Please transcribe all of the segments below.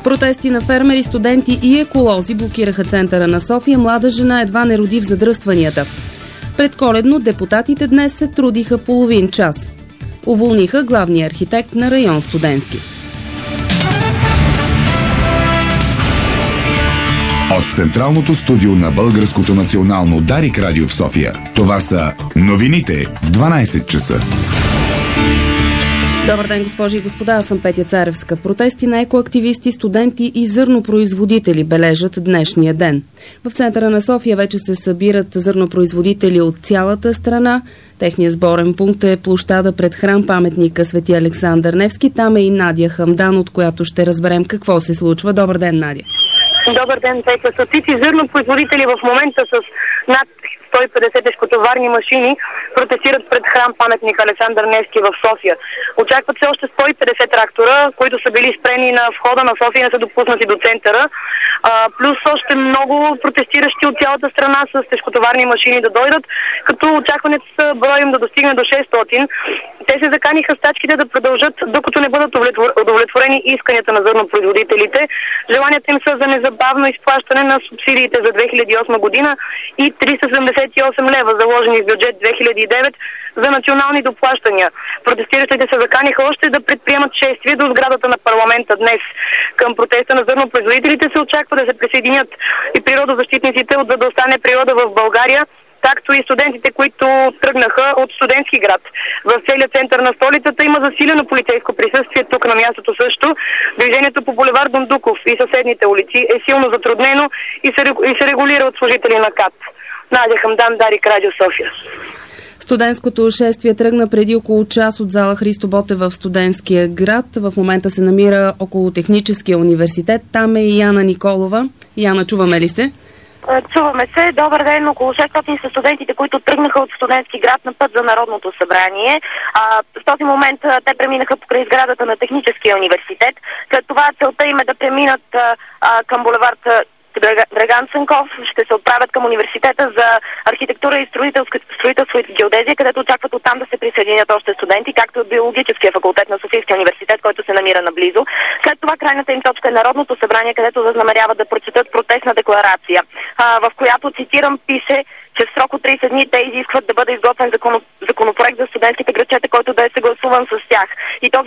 Протести на фермери, студенти и еколози блокираха центъра на София. Млада жена едва не роди в задръстванията. Предколедно депутатите днес се трудиха половин час. Уволниха главния архитект на район Студентски. От централното студио на Българското национално Дарик радио в София. Това са новините в 12 часа. Добър ден, госпожи и господа, аз съм Петя Царевска. Протести на екоактивисти, студенти и зърнопроизводители бележат днешния ден. В центъра на София вече се събират зърнопроизводители от цялата страна. Техният сборен пункт е площада пред храм-паметника Свети Александър Невски. Там е и Надя Хамдан, от която ще разберем какво се случва. Добър ден, Надя. Добър ден, Петя. Стотици зърнопроизводители в момента с над 150 тежкотоварни машини протестират пред храм-паметник Александър Невски в София. Очакват се още 150 трактора, които са били спрени на входа на София и не са допуснати до центъра. Плюс още много протестиращи от цялата страна с тежкотоварни машини да дойдат, като очакването са броя им да достигне до 600. Те се заканиха стачките да продължат, докато не бъдат удовлетворени исканията на зърнопроизводителите. Желанията им са за незабавно изплащане на субсидиите за 2008 година и 378 лева, заложени в бюджет 2009 за национални доплащания. Протестиращите се заканиха още да предприемат шествие до сградата на парламента днес. Към протеста на зърнопроизводителите се очаква да се присъединят и природозащитниците от "За да остане природа в България", както и студентите, които тръгнаха от Студентски град. В целия център на столицата има засилено полицейско присъствие, тук на мястото също. Движението по булевард Дондуков и съседните улици е силно затруднено и се регулира от служители на КАТ. Надя Хамдан, Дарик радио София. Студентското шествие тръгна преди около час от зала Христо Ботев в Студентския град. В момента се намира около Техническия университет. Там е и Яна Николова. Яна, чуваме ли се? Чуваме се. Добър ден. Около 600 са студентите, които тръгнаха от Студентски град на път за Народното събрание. В този момент те преминаха покрай сградата на Техническия университет. След това целта им е да преминат към булевард Драган Цанков, ще се отправят към университета за архитектура и строителство и геодезия, където очакват оттам да се присъединят още студенти, както от биологическия факултет на Софийския университет, който се намира наблизо. След това крайната им точка е Народното събрание, където възнамеряват да прочетат протестна декларация, в която, цитирам, пише, че в срок от 30 дни те изискват да бъде изготвен законопроект за студентските градчета, който да е съгласуван с тях. И с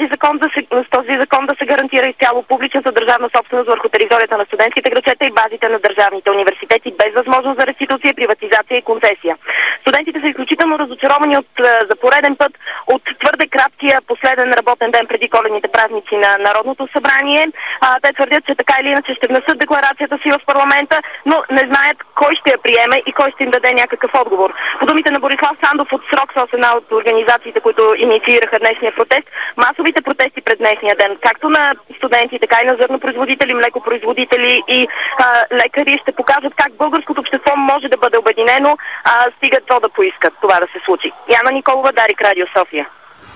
този закон да се гарантира изцяло публичната държавна собственост върху територията на студентските градчета и базите на държавните университети, без възможност за реституция, приватизация и концесия. Студентите са изключително разочаровани за пореден път от твърде краткия последен работен ден преди коледните празници на Народното събрание. Те твърдят, че така или иначе ще внесат декларацията си в парламента, но не знаят кой ще я приеме и кой ще им даде някакъв отговор. По думите на Борислав Сандов от СРОКСОС, една от организациите, които инициираха днешния протест, масовите протести пред днешния ден, както на студенти, така и на зърнопроизводители, млекопроизводители и лекари, ще покажат как българското общество може да бъде обединено, стига то да поискат това да се случи. Яна Николова, Дарик радио София.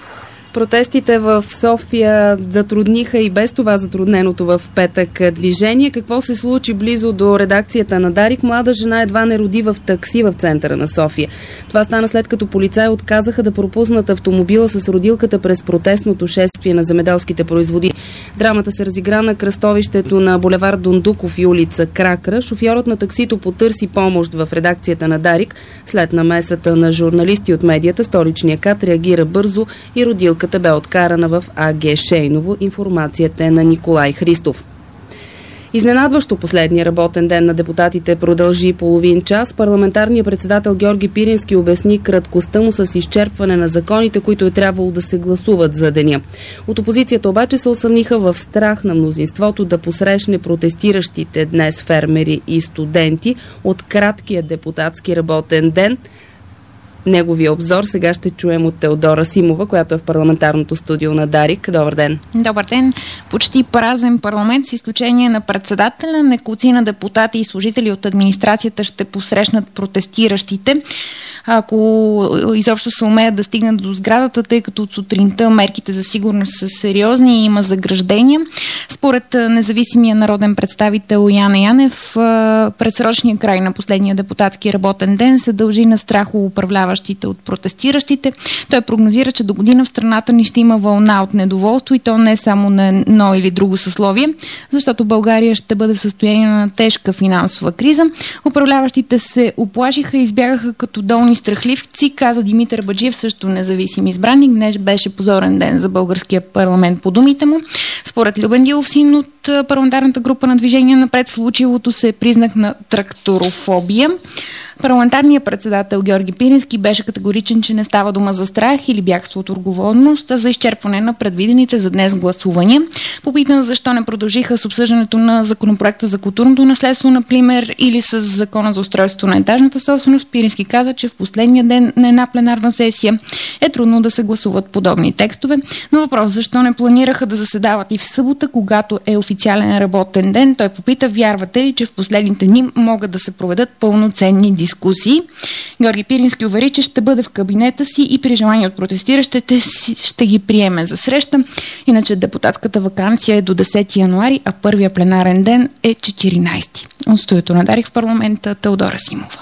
Протестите в София затрудниха и без това затрудненото в петък движение. Какво се случи близо до редакцията на Дарик? Млада жена едва не роди в такси в центъра на София. Това стана след като полицаи отказаха да пропуснат автомобила с родилката през протестното шествие на земеделските производители. Драмата се разигра на кръстовището на булевард Дондуков и улица Кракра. Шофьорът на таксито потърси помощ в редакцията на Дарик. След намесата на журналисти от медията, столичния КАТ реагира бързо и родилката бе откарана в АГ Шейново. Информацията е на Николай Христов. Изненадващо последния работен ден на депутатите продължи половин час. Парламентарният председател Георги Пирински обясни краткостта му с изчерпване на законите, които е трябвало да се гласуват за деня. От опозицията обаче се усъмниха в страх на мнозинството да посрещне протестиращите днес фермери и студенти от краткия депутатски работен ден. Неговия обзор сега ще чуем от Теодора Симова, която е в парламентарното студио на Дарик. Добър ден! Добър ден! Почти празен парламент, с изключение на председателя. Неколцина депутати и служители от администрацията ще посрещнат протестиращите. ако изобщо се умеят да стигнат до сградата, тъй като от сутринта мерките за сигурност са сериозни и има заграждения. Според независимия народен представител Яне Янев, предсрочния край на последния депутатски работен ден се дължи на страх у управляващите от протестиращите. Той прогнозира, че до година в страната ни ще има вълна от недоволство и то не само на едно или друго съсловие, защото България ще бъде в състояние на тежка финансова криза. Управляващите се уплашиха и избягаха като долни страхливци, каза Димитър Баджиев, също независим избранник. Днес беше позорен ден за българския парламент по думите му. Според Любен Дилов, син от парламентарната група на Движение напред, случилото се е признак на тракторофобия. Парламентарният председател Георги Пирински беше категоричен, че не става дума за страх или бягство от отговорност, а за изчерпване на предвидените за днес гласувания. Попитан защо не продължиха с обсъждането на законопроекта за културното наследство, например, или с закона за устройството на етажната собственост, Пирински каза, че в последния ден на една пленарна сесия е трудно да се гласуват подобни текстове. На въпрос защо не планираха да заседават и в събота, когато е официален работен ден, той попита, вярвате ли, че в последните дни могат да се проведат пълноценни дискусии. Георги Пирински увери, че ще бъде в кабинета си и при желание от протестиращите ще ги приеме за среща. Иначе депутатската ваканция е до 10 януари, а първия пленарен ден е 14. От студиото на Дарик в парламента Теодора Симова.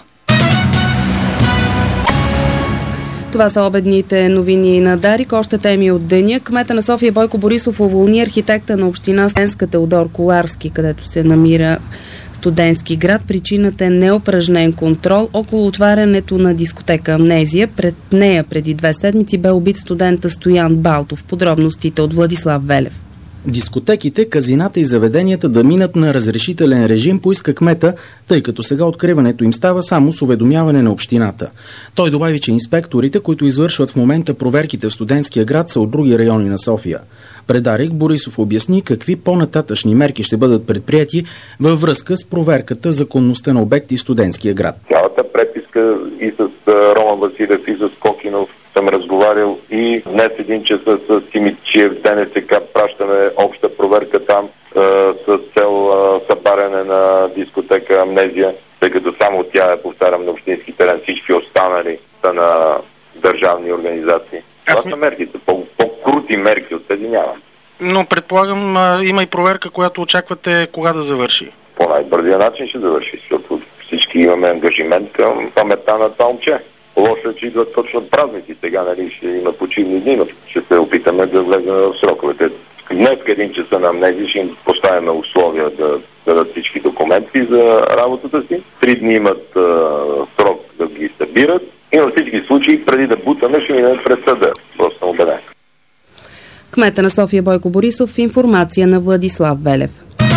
Това са обедните новини на Дарик. Още теми от деня. Кмета на София Бойко Борисов уволни архитекта на община Студентска Теодор Коларски, където се намира Студентски град. Причината е неупражнен контрол около отварянето на дискотека Амнезия. Пред нея преди 2 седмици бе убит студента Стоян Балтов. Подробностите от Владислав Велев. Дискотеките, казината и заведенията да минат на разрешителен режим поиска кмета, тъй като сега откриването им става само с уведомяване на общината. Той добави, че инспекторите, които извършват в момента проверките в Студентския град, са от други райони на София. Пред Дарик Борисов обясни какви по-нататъчни мерки ще бъдат предприяти във връзка с проверката законността на обекти в Студентския град. Цялата преписка и с Роман Василев, и с Кокинов съм разговарял, и днес 1 часа с Тимичиев, ДНСК пращаме обща проверка там с цел събаряне на дискотека Амнезия, тъй като само тя е, повтарям, на общински терен, всички останали са на държавни организации. Това са мерките, по-крути мерки от тези няма. Но предполагам, има и проверка, която очаквате кога да завърши. По най-бързия начин ще завърши, защото всички имаме ангажимент към паметта на това момче. Лошо е, че идват точно празници. Сега, нали, ще има почивни дни, но ще се опитаме да влезем в сроковете. Днес 1 часа на Амнезия ще им поставяме условия да дадат всички документи за работата си. 3 дни имат срок да ги събират. И във всички случаи, преди да бутаме, ще минем пред съда. Просто съм убеден. Кмета на София Бойко Борисов, информация на Владислав Велев.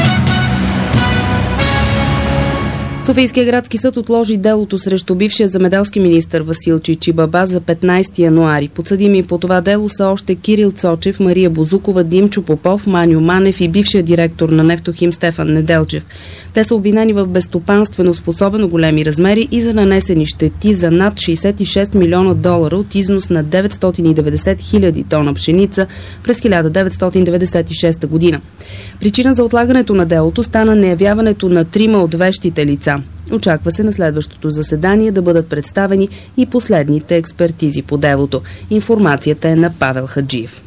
Софийския градски съд отложи делото срещу бившия земеделски министър Васил Чичибаба за 15 януари. Подсъдими по това дело са още Кирил Цочев, Мария Бозукова, Димчо Попов, Маню Манев и бившия директор на Нефтохим Стефан Неделчев. Те са обвинени в безстопанственост в особено големи размери и за нанесени щети за над $66 милиона от износ на 990 хиляди тона пшеница през 1996 година. Причина за отлагането на делото стана неявяването на 3 от вещите лица. Очаква се на следващото заседание да бъдат представени и последните експертизи по делото. Информацията е на Павел Хаджиев.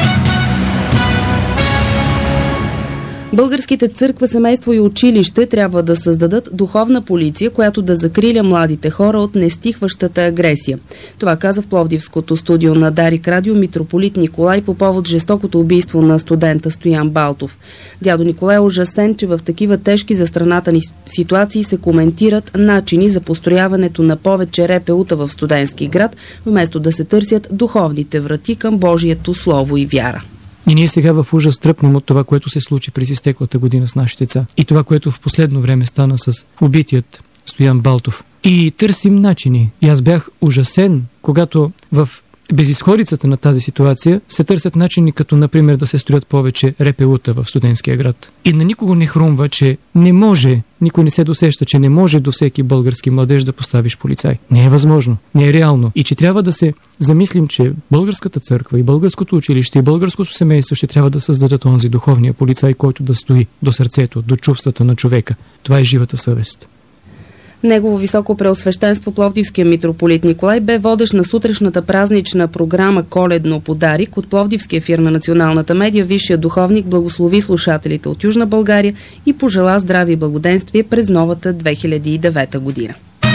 Българските църква, семейство и училище трябва да създадат духовна полиция, която да закриля младите хора от нестихващата агресия. Това каза в Пловдивското студио на Дарик Радио митрополит Николай по повод жестокото убийство на студента Стоян Балтов. Дядо Николай е ужасен, че в такива тежки за страната ни ситуации се коментират начини за построяването на повече РПУ-та в Студентски град, вместо да се търсят духовните врати към Божието слово и вяра. И ние сега в ужас тръпнем от това, което се случи през изтеклата година с нашите деца. И това, което в последно време стана с убитият Стоян Балтов. И търсим начини. И аз бях ужасен, когато в безизходицата на тази ситуация се търсят начини, като например да се строят повече РПУ-та в Студентския град. И на никого не хрумва, че не може, никой не се досеща, че не може до всеки български младеж да поставиш полицай. Не е възможно, не е реално. И че трябва да се замислим, че българската църква и българското училище и българското семейство ще трябва да създадат онзи духовния полицай, който да стои до сърцето, до чувствата на човека. Това е живата съвест. Негово високо преосвещенство Пловдивския митрополит Николай бе водещ на сутрешната празнична програма Коледно подарик. От пловдивския ефир на националната медия висшия духовник благослови слушателите от Южна България и пожела здраве и благоденствие през новата 2009 година.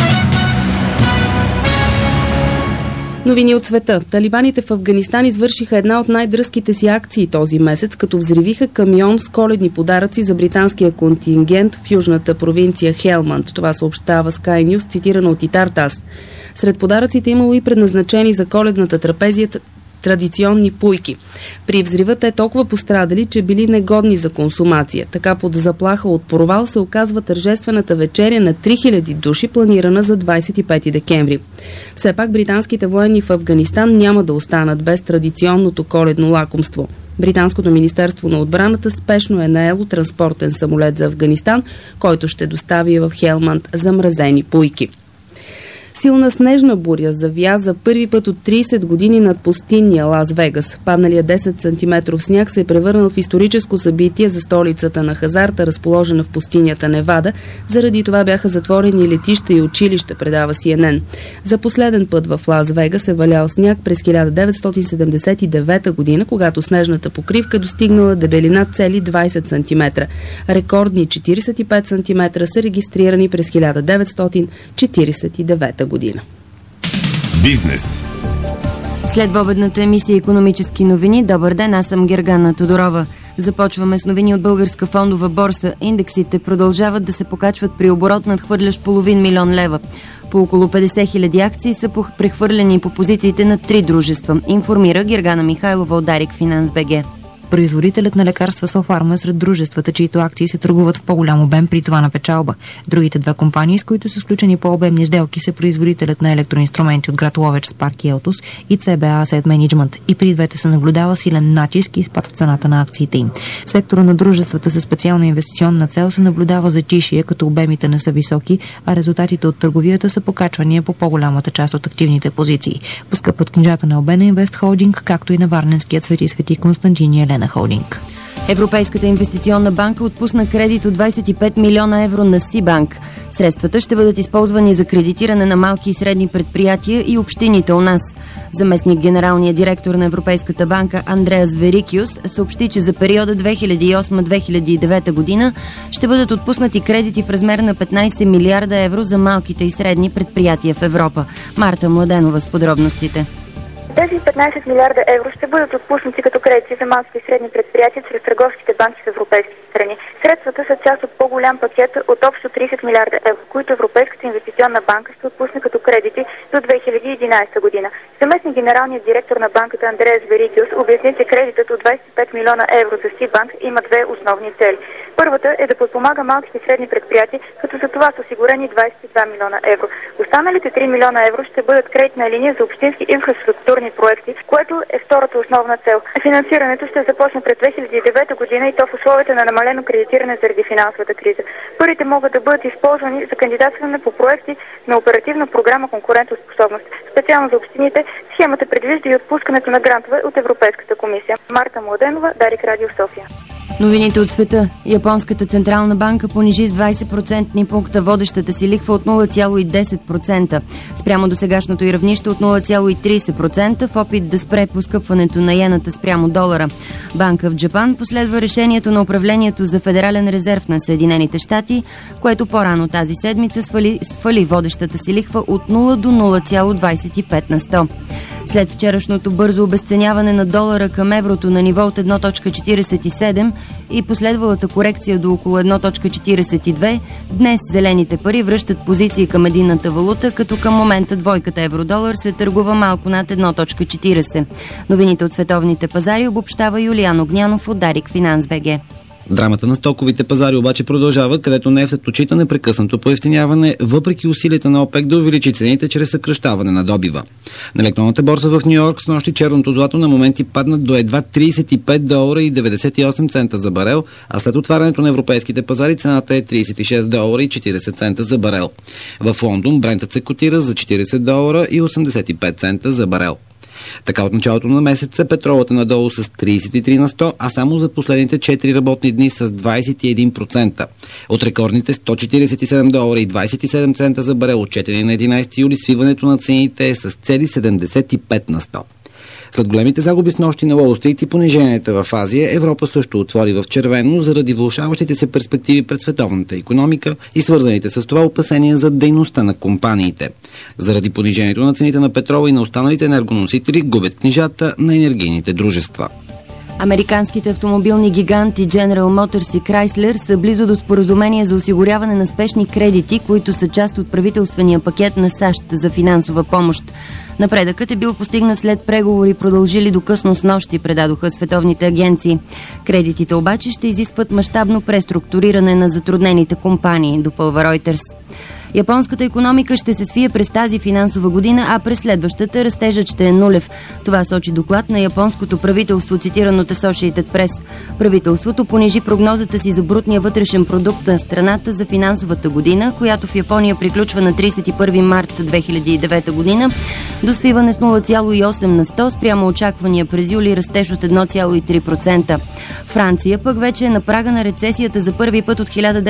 Новини от света. Талибаните в Афганистан извършиха една от най-дръзките си акции този месец, като взривиха камион с коледни подаръци за британския контингент в южната провинция Хелманд. Това съобщава Sky News, цитирано от Итартас. Сред подаръците имало и предназначени за коледната трапезия традиционни пуйки. При взрива те толкова пострадали, че били негодни за консумация. Така под заплаха от провал се оказва тържествената вечеря на 3000 души, планирана за 25 декември. Все пак британските военни в Афганистан няма да останат без традиционното коледно лакомство. Британското министерство на отбраната спешно е наело транспортен самолет за Афганистан, който ще достави в Хелманд замразени пуйки. Силна снежна буря завя за първи път от 30 години над пустинния Лас Вегас. Падналият 10 см сняг се е превърнал в историческо събитие за столицата на хазарта, разположена в пустинята Невада. Заради това бяха затворени летища и училища, предава CNN. За последен път в Лас Вегас е валял сняг през 1979 година, когато снежната покривка достигнала дебелина цели 20 см. Рекордни 45 см са регистрирани през 1949 година. Бизнес. След обедната емисия Икономически новини, добър ден, аз съм Гергана Тодорова. Започваме с новини от Българска фондова борса. Индексите продължават да се покачват при оборот надхвърлящ половин милион лева. По около 50 000 акции са прехвърлени по позициите на 3 дружества, информира Гергана Михайлова от Дарик Финанс БГ. Производителят на лекарства Софарма е сред дружествата, чието акции се търгуват в по-голям обем, при това на печалба. Другите две компании, с които са сключени по-обемни сделки, са производителят на електроинструменти от град Ловеч Спарк Елтус и CBA Asset Management. И при двете се наблюдава силен натиск и спад в цената на акциите им. В сектора на дружествата със специална инвестиционна цел се наблюдава затишие, като обемите не са високи, а резултатите от търговията са покачвания по по-голямата част от активните позиции. Поскъпват книжата на Обена Инвест Холдинг, както и на варненският Свети Константин и Елена Холдинг. Европейската инвестиционна банка отпусна кредит от 25 милиона евро на Сибанк. Средствата ще бъдат използвани за кредитиране на малки и средни предприятия и общините у нас. Заместник генералният директор на Европейската банка Андреас Верикиус съобщи, че за периода 2008-2009 година ще бъдат отпуснати кредити в размер на 15 милиарда евро за малките и средни предприятия в Европа. Марта Младенова с подробностите. Тези 15 милиарда евро ще бъдат отпуснати като кредити за малките и средни предприятия чрез търговските банки в европейските страни. Средствата са част от по-голям пакет от общо 30 милиарда евро, които Европейската инвестиционна банка ще отпусне като кредити до 2011 година. Заместник генералният директор на банката Андреас Верикиус обясни, че кредитът от 25 милиона евро за Сибанк има две основни цели. Първата е да подпомага малките и средни предприятия, като за това са осигурени 22 милиона евро. Останалите 3 милиона евро ще бъдат кредитна линия за общински инфраструктурни проекти, което е втората основна цел. Финансирането ще започне през 2009 година и то в условията на намалено кредитиране заради финансовата криза. Парите могат да бъдат използвани за кандидатстване по проекти на оперативна програма конкурентоспособност. Специално за общините схемата предвижда и отпускането на грантове от Европейската комисия. Марта Младенова, Дарик Радио София. Новините от света. Японската централна банка понижи с 20% пункта водещата си лихва от 0,10%, спрямо досегашното й равнище от 0,30% в опит да спре поскъпването на йената спрямо долара. Банка в Джапан последва решението на управлението за Федерален резерв на Съединените щати, което по-рано тази седмица свали водещата си лихва от 0 до 0,25%. След вчерашното бързо обезценяване на долара към еврото на ниво от 1,47 и последвалата корекция до около 1,42, днес зелените пари връщат позиции към единната валута, като към момента двойката евро-долар се търгува малко над 1,40. Новините от световните пазари обобщава Юлиан Огнянов от Дарик Финанс БГ. Драмата на стоковите пазари обаче продължава, където нефтът отчита непрекъснато поевтиняване, въпреки усилията на ОПЕК да увеличи цените чрез съкращаване на добива. На електронната борса в Нью-Йорк снощи черното злато на моменти падна до едва $35.98 за барел, а след отварянето на европейските пазари цената е $36.40 за барел. В Лондон брентът се котира за $40.85 за барел. Така от началото на месеца петролът е надолу с 33 на 100, а само за последните 4 работни дни с 21%. От рекордните $147 и 27 цента за барел, отчетени на 11 юли, свиването на цените е с цели 75 на 100. След големите загуби с нощи на Уол Стрит и пониженията в Азия, Европа също отвори в червено заради влошаващите се перспективи пред световната икономика и свързаните с това опасения за дейността на компаниите. Заради понижението на цените на петрола и на останалите енергоносители губят книжата на енергийните дружества. Американските автомобилни гиганти General Motors и Chrysler са близо до споразумение за осигуряване на спешни кредити, които са част от правителствения пакет на САЩ за финансова помощ. Напредъкът е бил постигнат след преговори, продължили до късно снощи, предадоха световните агенции. Кредитите обаче ще изискват мащабно преструктуриране на затруднените компании, допълва Reuters. Японската икономика ще се свие през тази финансова година, а през следващата растежът ще е нулев. Това сочи доклад на японското правителство, цитиран от Associated Press. Правителството понижи прогнозата си за брутния вътрешен продукт на страната за финансовата година, която в Япония приключва на 31 март 2009 година, до свиване с 0,8 на 100 спрямо очаквания през юли растеж от 1,3%. Франция пък вече е на прага на рецесията за първи път от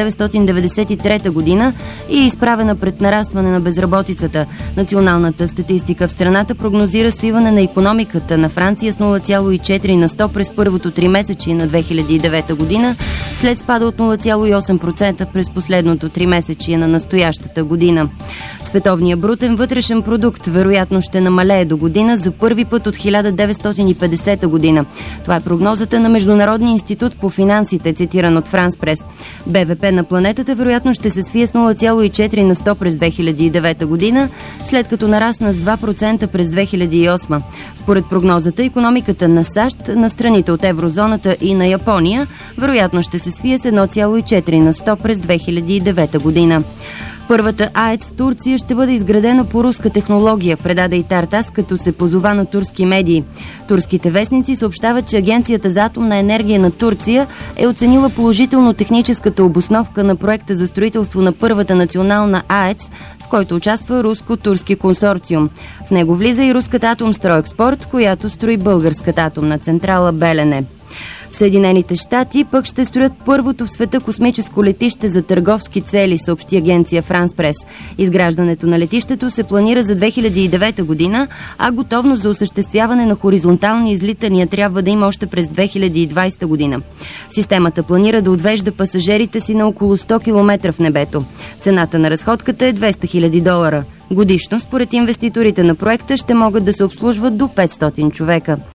1993 година и е изправена пред нарастване на безработицата. Националната статистика в страната прогнозира свиване на икономиката на Франция с 0,4 на 100 през първото тримесечие на 2009 година, след спада от 0,8% през последното тримесечие на настоящата година. Световният брутен вътрешен продукт вероятно ще намалее до година за първи път от 1950 година. Това е прогнозата на Международния институт по финансите, цитиран от France Press. БВП на планетата вероятно ще се свие с 0,4 на 100 през 2009 година, след като нарасна с 2% през 2008. Според прогнозата, икономиката на САЩ, на страните от еврозоната и на Япония вероятно ще се свие с 1,4 на 100 през 2009 година. Първата АЕЦ в Турция ще бъде изградена по руска технология, предаде и Тартас, като се позова на турски медии. Турските вестници съобщават, че Агенцията за атомна енергия на Турция е оценила положително техническата обосновка на проекта за строителство на първата национална АЕЦ, в който участва руско-турски консорциум. В него влиза и руската Атомстройекспорт, която строи българската атомна централа Белене. Съединените щати пък ще строят първото в света космическо летище за търговски цели, съобщи агенция France Press. Изграждането на летището се планира за 2009 година, а готовност за осъществяване на хоризонтални излитания трябва да има още през 2020 година. Системата планира да отвежда пасажирите си на около 100 км в небето. Цената на разходката е $200 000. Годишно, според инвеститорите на проекта, ще могат да се обслужват до 500 човека.